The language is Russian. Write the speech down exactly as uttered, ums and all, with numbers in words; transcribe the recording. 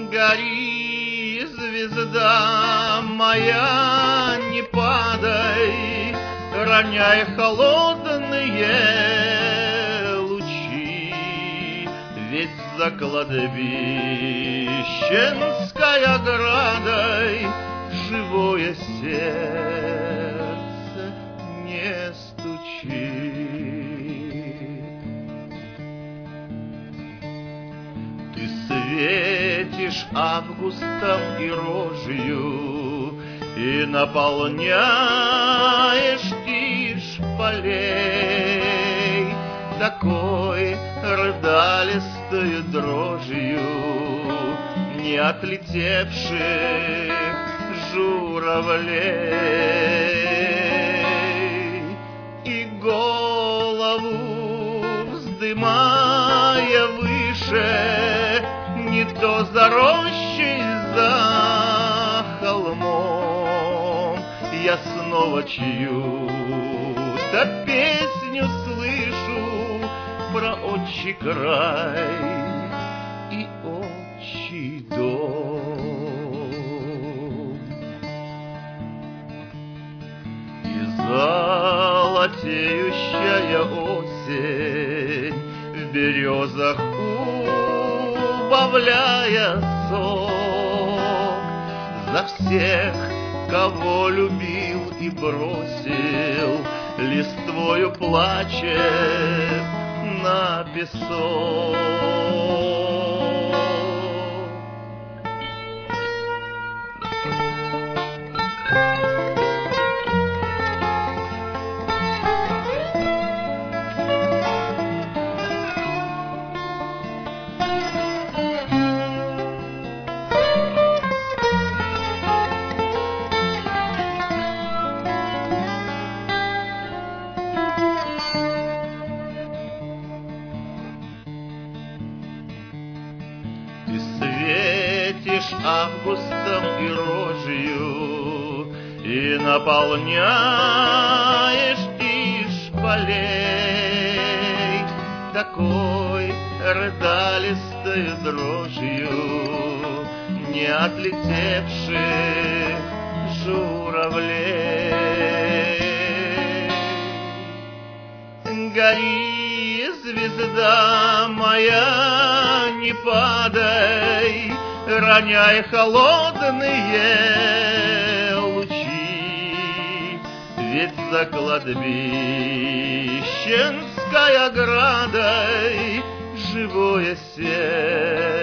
Гори, звезда моя, не падай, роняй холодные лучи, ведь за кладбищенской оградой живое сердце не стучит. Ты светишь августом и рожью и наполняешь тишь полей такой рыдалистой дрожью не отлетевших журавлей. И голову вздымая выше, не то за рощей, за холмом, я снова чью-то песню слышу про отчий край и отчий дом. И золотеющая осень в березах убавляя сок за всех, кого любил и бросил, листвою плачет на песок. Ты светишь августом и рожью и наполняешь тишь полей такой рыдалистой дрожью не отлетевших журавлей. Гори, звезда моя, не падай, роняй холодные лучи, ведь за кладбищенской оградой живое сердце